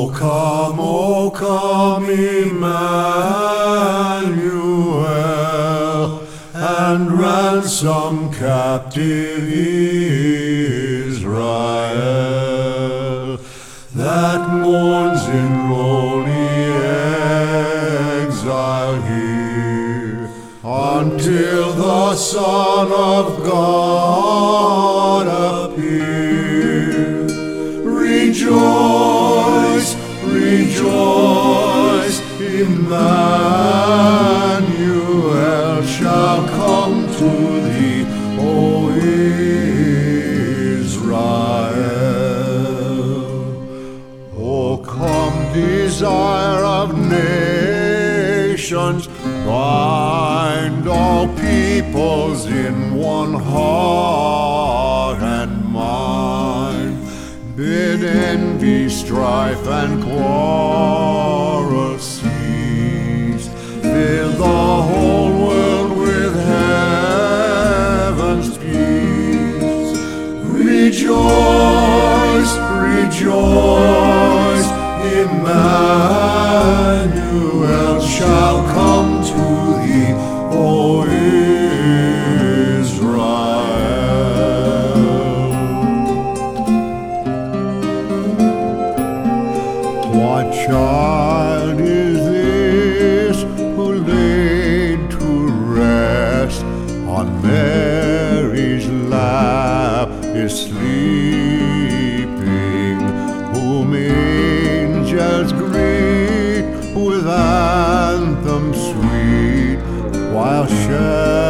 O come, Emmanuel, and ransom captive Israel, that mourns in lowly exile here, until the Son of God appear. Rejoice, rejoice, Emmanuel shall come to thee, O Israel. O come, desire of nations, bind all peoples in one heart and mind. Bid envy, strife, and quarrel cease. Fill the whole world with heaven's peace. Rejoice, rejoice, Emmanuel shall come to thee, O What child is this who laid to rest on Mary's lap is sleeping, whom angels greet with anthems sweet, while